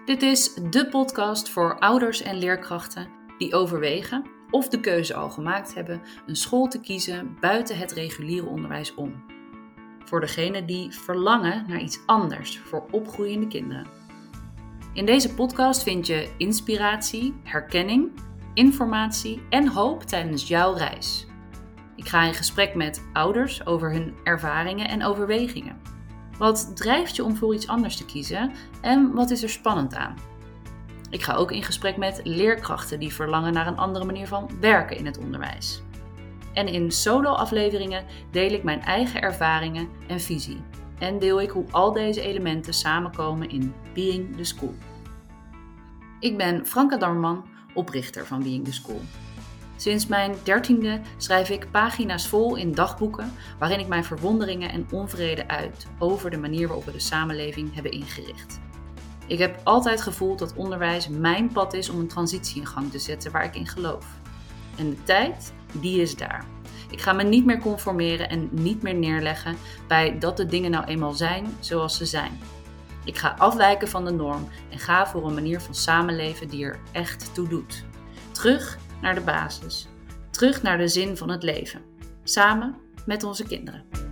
Dit is de podcast voor ouders en leerkrachten die overwegen of de keuze al gemaakt hebben een school te kiezen buiten het reguliere onderwijs om. Voor degenen die verlangen naar iets anders voor opgroeiende kinderen. In deze podcast vind je inspiratie, herkenning, informatie en hoop tijdens jouw reis. Ik ga in gesprek met ouders over hun ervaringen en overwegingen. Wat drijft je om voor iets anders te kiezen en wat is er spannend aan? Ik ga ook in gesprek met leerkrachten die verlangen naar een andere manier van werken in het onderwijs. En in solo-afleveringen deel ik mijn eigen ervaringen en visie. En deel ik hoe al deze elementen samenkomen in Being the School. Ik ben Franka Darman, oprichter van Being the School. Sinds mijn 13e schrijf ik pagina's vol in dagboeken waarin ik mijn verwonderingen en onvrede uit over de manier waarop we de samenleving hebben ingericht. Ik heb altijd gevoeld dat onderwijs mijn pad is om een transitie in gang te zetten waar ik in geloof. En de tijd, die is daar. Ik ga me niet meer conformeren en niet meer neerleggen bij dat de dingen nou eenmaal zijn zoals ze zijn. Ik ga afwijken van de norm en ga voor een manier van samenleven die er echt toe doet. Terug naar de basis. Terug naar de zin van het leven. Samen met onze kinderen.